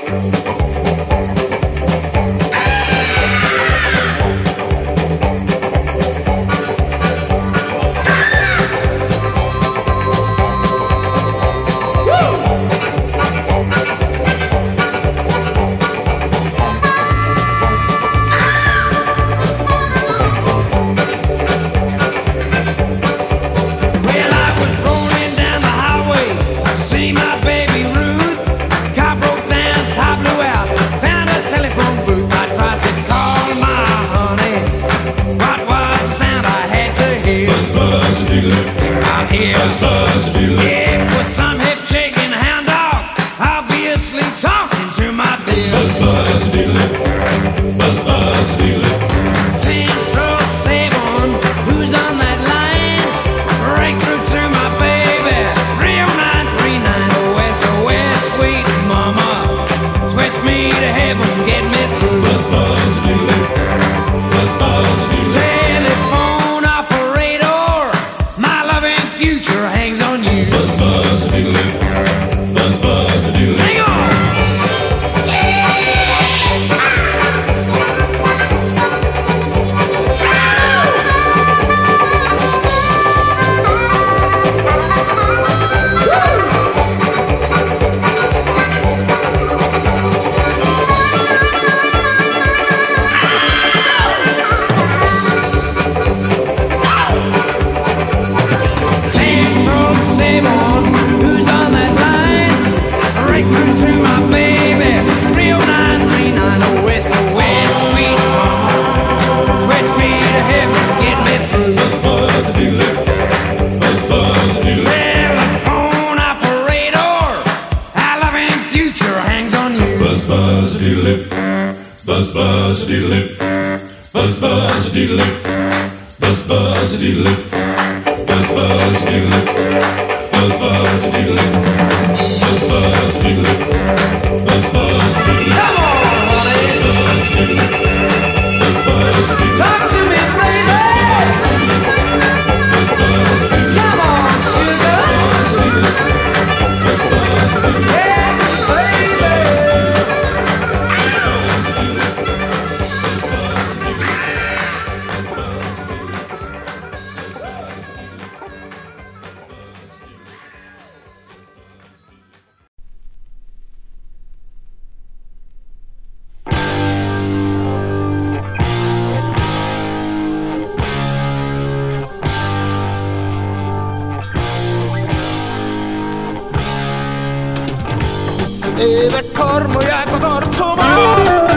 Évek karmolják az arcomat,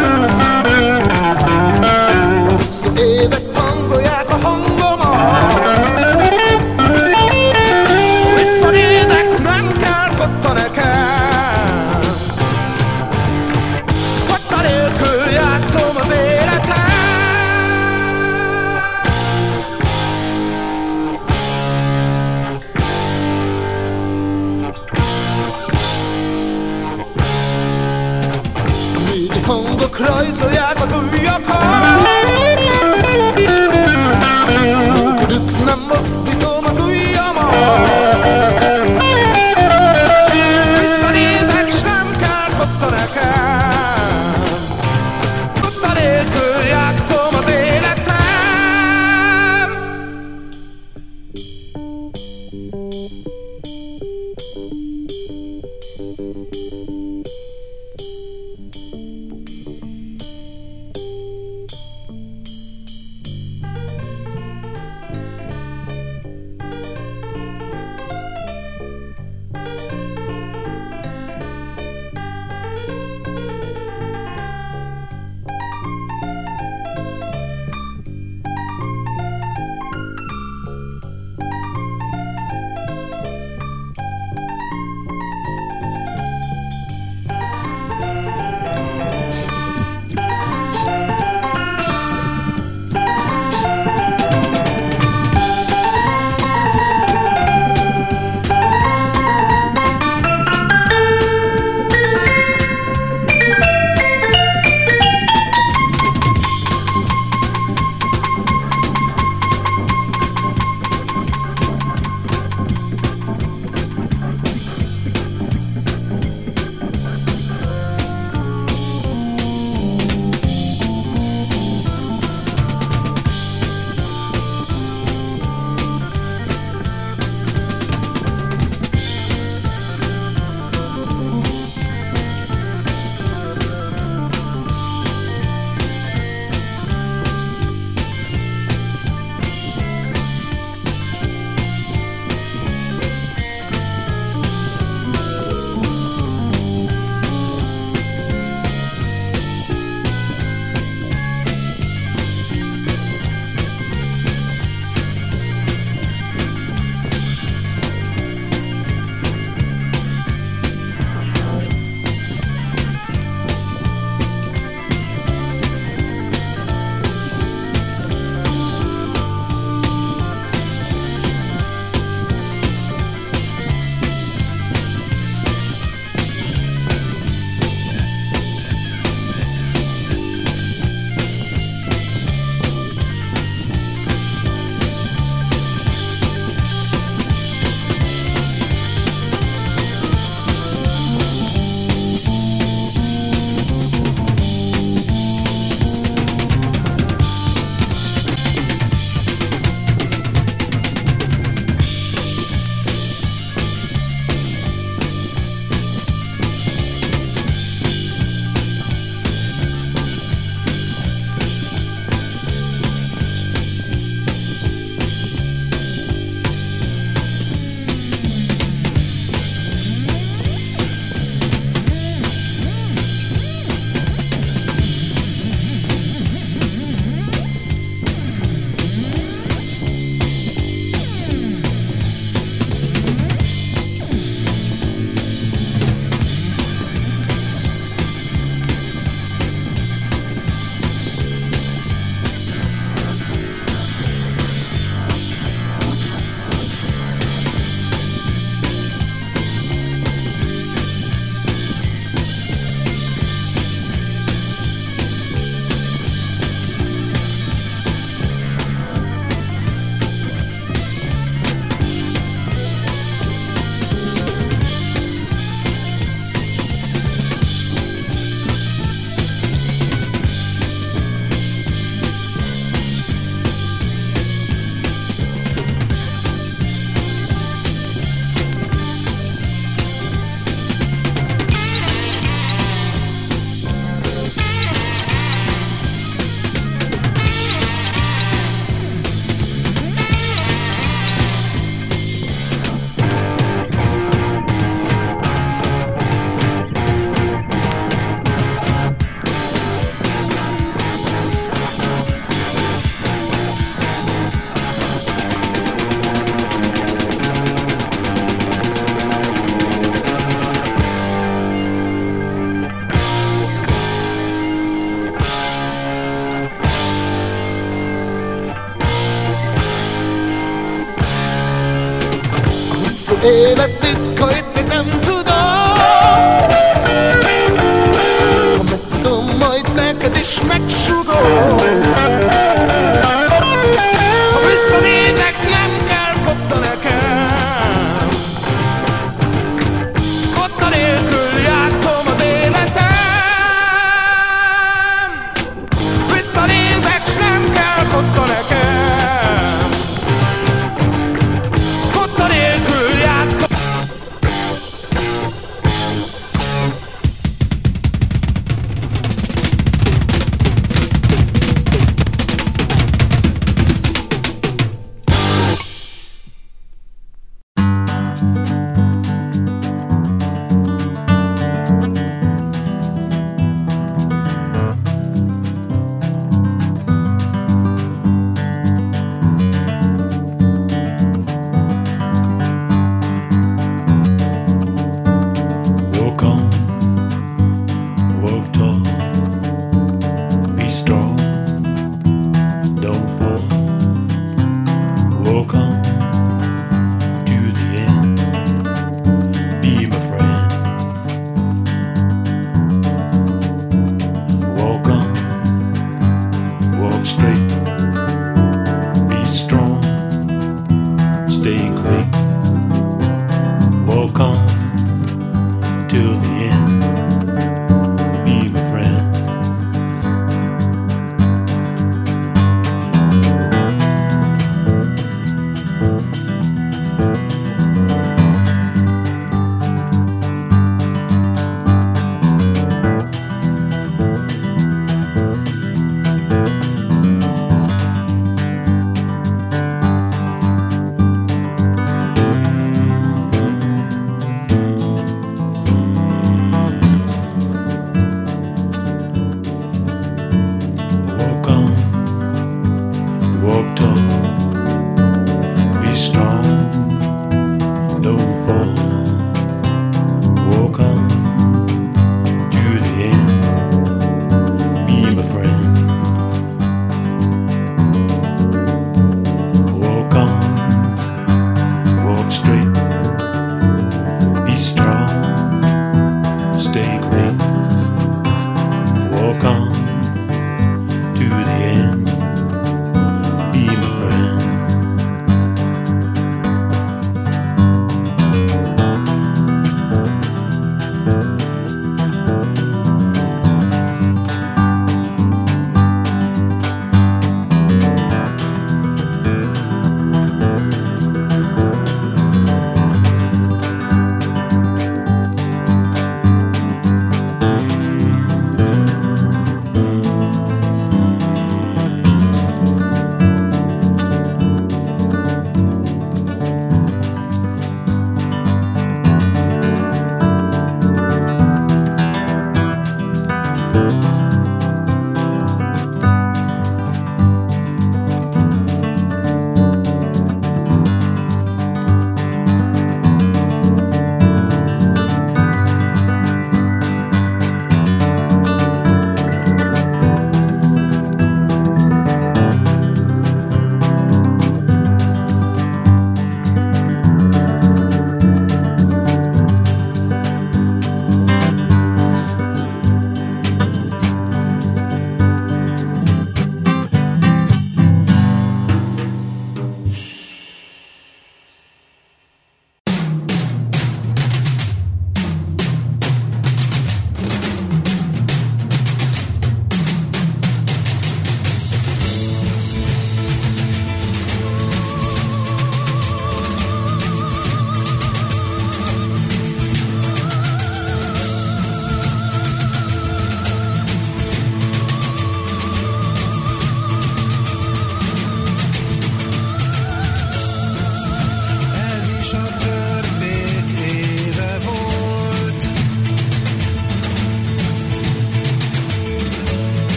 hosszú évek hangolják a hangomat. Visszanézek, nem kell kotta nekem, kotta nélkül játszom az életem. Hangok rajzolják az ujjakat, nélkülük nem mozdítom az ujjamat. Visszanézek, s nem kell kotta nekem, kotta nélkül játszom az életem. élet titkait még nem tudom. Ha megtudom, majd neked is megsugom. Ha visszanézek, nem kell kotta nekem. Kotta nélkül játszom az életem. Visszanézek, s nem kell kotta nekem. Kotta nélkül játszom.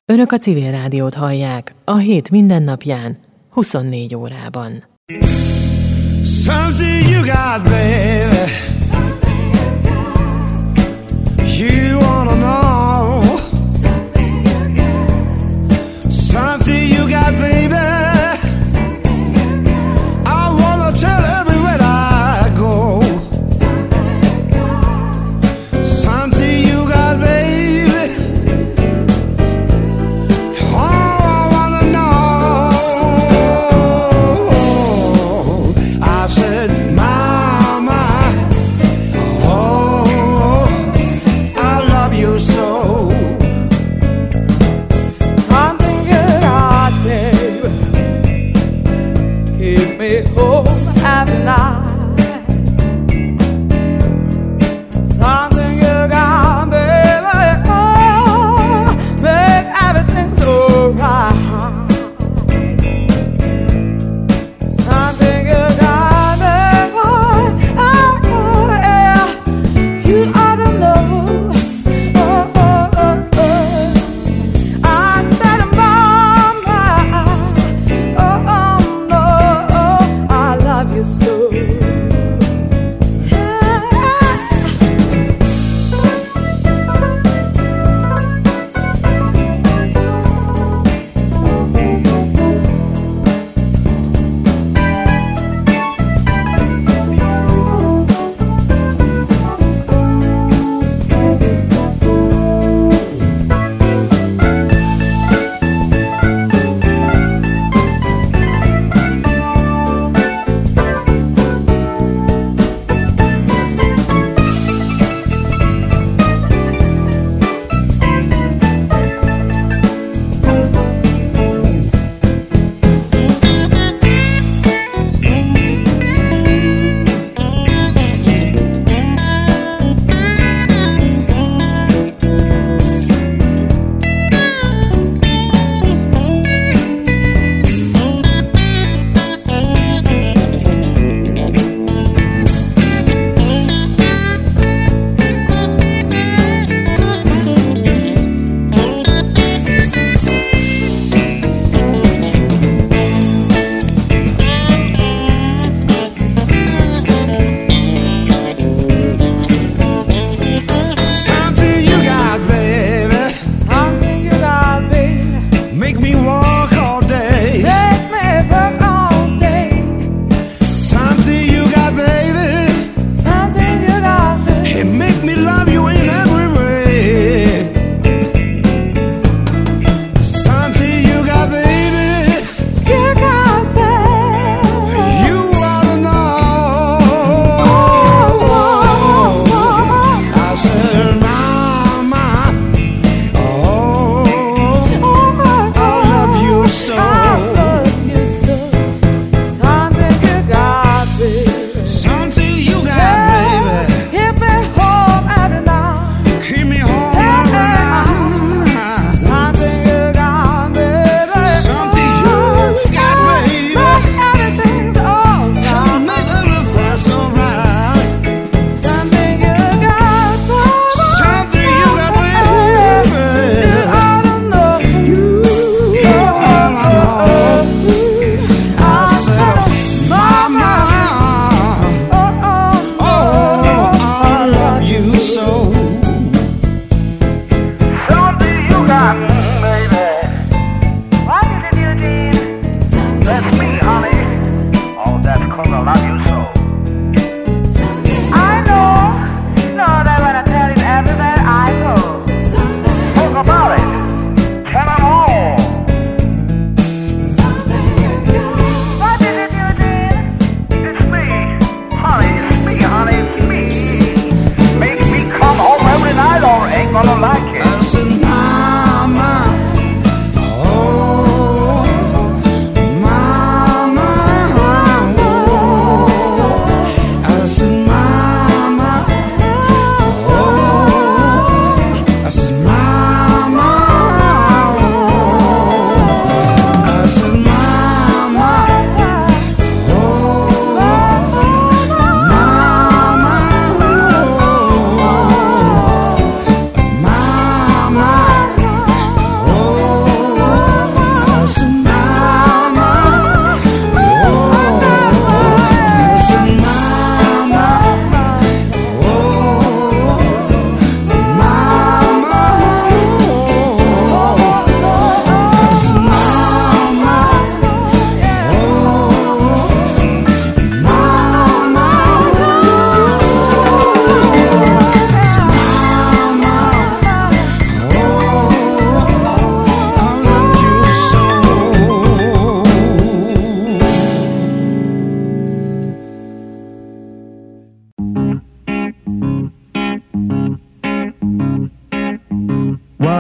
Önök a Civil Rádiót hallják a hét mindennapján, 24 órában. Something you got, baby. You wanna know. Something you got, baby. I wanna tell everywhere I go. Something you got, baby. Oh, I wanna know. I said, Mama.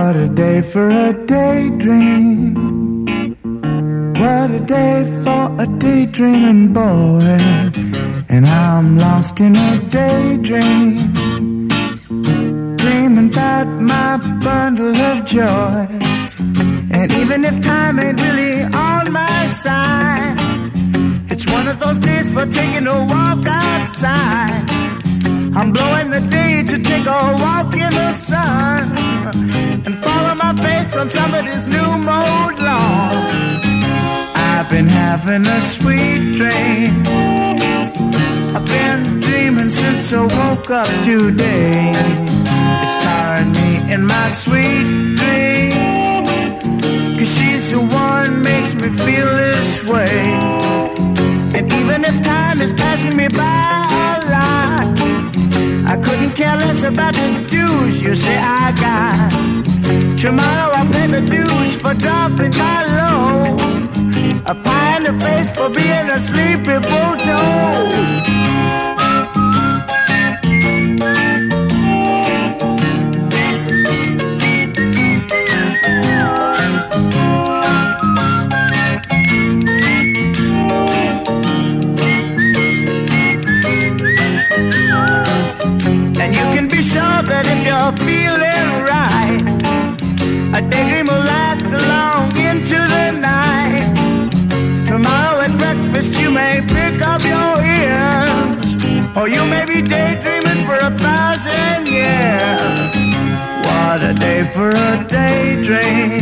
What a day for a daydream. What a day for a daydreaming boy. And I'm lost in a daydream, dreaming about my bundle of joy. And even if time ain't really on my side, it's one of those days for taking a walk outside. I'm blowing the day to take a walk in the sun and follow my face on somebody's new mode lawn. I've been having a sweet dream. I've been dreaming since I woke up today. It's tiring me in my sweet dream, 'cause she's the one makes me feel this way. And even if time is passing me by a lot, I couldn't care less about the dues you say I got. Tomorrow I'll pay the dues for dropping my load, a pie in the face for being a sleepy bulldog. And you can be sure that if you're feeling right, a daydream will last long into the night. Tomorrow at breakfast you may pick up your ears, or you may be daydreaming for 1,000 years. What a day for a daydream,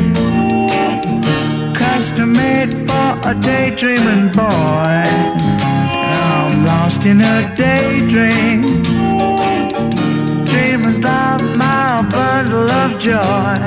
custom made for a daydreaming boy. I'm lost in a daydream, dreaming about my bundle of joy.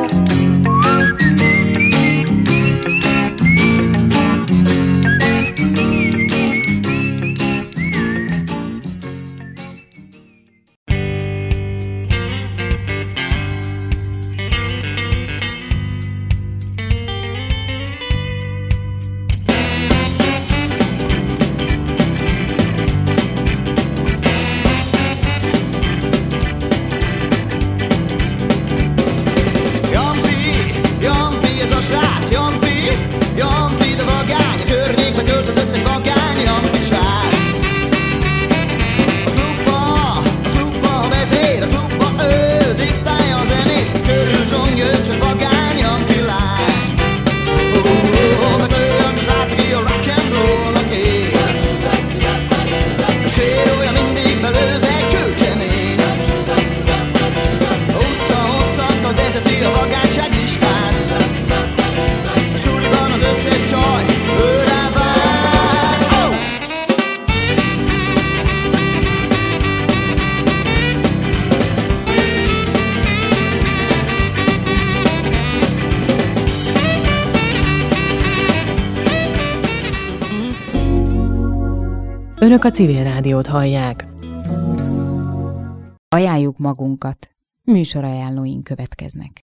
Önök a Civil Rádiót hallják. Ajánljuk magunkat. Műsorajánlóink következnek.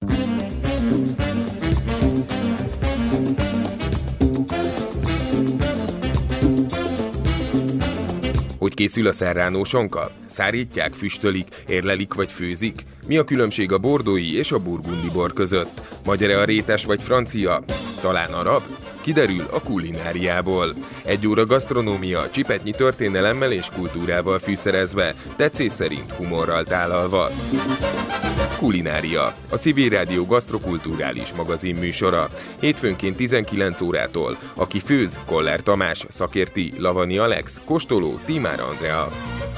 Hogy készül a serrano sonka? Szárítják, füstölik, érlelik vagy főzik? Mi a különbség a bordói és a burgundi bor között? Magyar-e a rétes vagy francia? Talán arab? Kiderül a kulináriából. 1 óra gasztronómia, csipetnyi történelemmel és kultúrával fűszerezve, tetszés szerint humorral tálalva. Kulinária, a Civil Rádió gasztrokulturális magazin műsora. Hétfőnként 19 órától. Aki főz, Koller Tamás, szakérti, Lavani Alex, kóstoló, Tímár Andrea.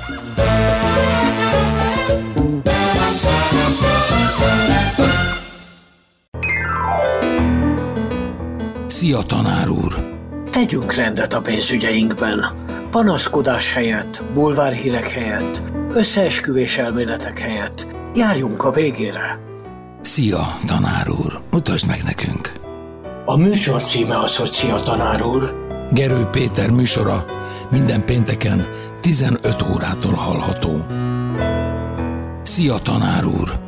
Szia, tanár úr! Tegyünk rendet a pénzügyeinkben. Panaszkodás helyett, bulvárhírek helyett, összeesküvés elméletek helyett. Járjunk a végére. Szia, tanár úr! Mutasd meg nekünk! A műsor címe az, hogy Szia, tanár úr. Gerő Péter műsora minden pénteken 15 órától hallható. Szia, tanár úr!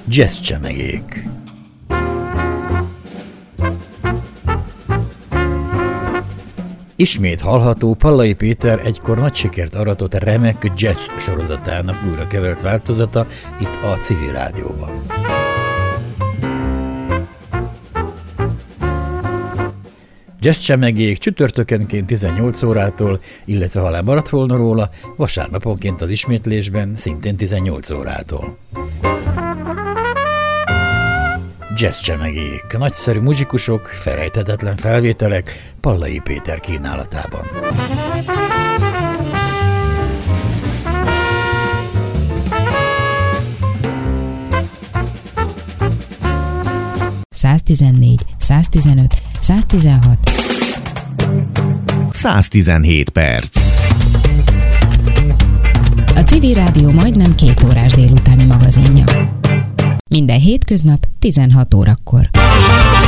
Jazz csemegék. Ismét hallható Pallai Péter egykor nagy sikert aratott remek jazz sorozatának újra kevert változata itt a Civil Rádióban. Jazz csemegék csütörtökenként 18 órától, illetve ha lemaradt volna róla, vasárnaponként az ismétlésben szintén 18 órától. Jazz csemegék, nagyszerű muzsikusok, felejthetetlen felvételek Pallai Péter kínálatában. ...114, 115, 116. 117 perc. A Civil Rádió majdnem 2 órás délutáni magazinja. Minden hétköznap 16 órakor.